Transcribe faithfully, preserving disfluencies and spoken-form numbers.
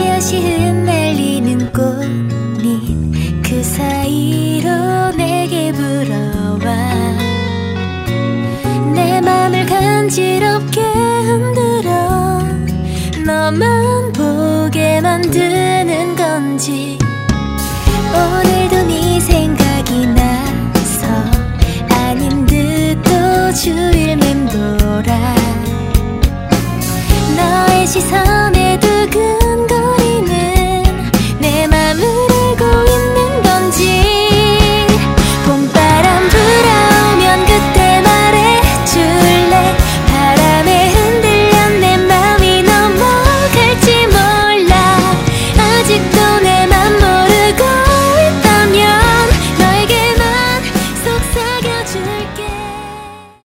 살며시 흩날리는 꽃잎 그 사이로 내게 불어와 내 맘을 간지럽게 흔들어 너만 보게 만드는 건지 오늘도 네 생각이 나서 아닌 듯 또 주위